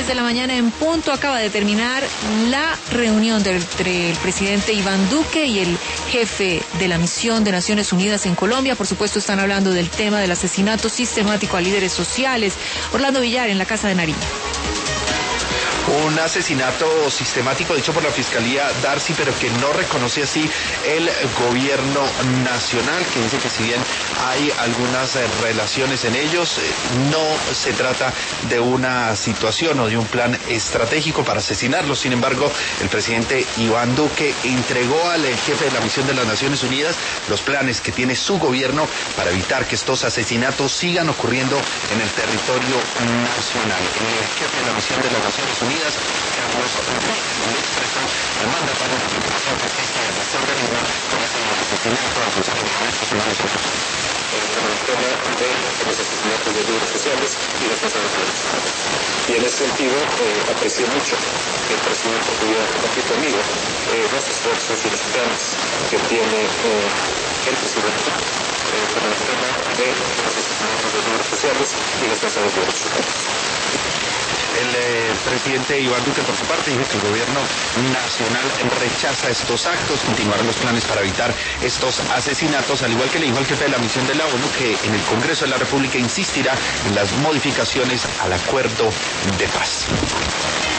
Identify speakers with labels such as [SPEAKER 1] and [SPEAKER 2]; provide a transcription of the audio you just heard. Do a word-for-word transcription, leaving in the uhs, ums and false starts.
[SPEAKER 1] diez de la mañana en punto. Acaba de terminar la reunión del, entre el presidente Iván Duque y el jefe de la misión de Naciones Unidas en Colombia. Por supuesto, están hablando del tema del asesinato sistemático a líderes sociales. Orlando Villar en la Casa de Nariño.
[SPEAKER 2] Un asesinato sistemático dicho por la Fiscalía Darcy, pero que no reconoce así el gobierno nacional, que dice que si bien hay algunas eh, relaciones en ellos, eh, no se trata de una situación o de un plan estratégico para asesinarlos. Sin embargo, el presidente Iván Duque entregó al jefe de la misión de las Naciones Unidas los planes que tiene su gobierno para evitar que estos asesinatos sigan ocurriendo en el territorio nacional. El jefe de la misión de las Naciones Unidas, Carlos Ruiz, expresó al mandatario de la Federación Fascista de la Organiza con ese asesinato a funcionarios de derechos humanos en el tema de los asesinatos de líderes sociales y defensores de derechos humanos. Y en ese sentido, eh, aprecié mucho que el presidente pudiera compartir conmigo eh, los esfuerzos y los planes que tiene eh, el presidente eh, con el tema de los asesinatos de líderes sociales y defensores de derechos humanos. El eh, presidente Iván Duque, por su parte, dijo que el gobierno nacional rechaza estos actos, continuarán los planes para evitar estos asesinatos, al igual que le dijo al jefe de la misión de la ONU que en el Congreso de la República insistirá en las modificaciones al acuerdo de paz.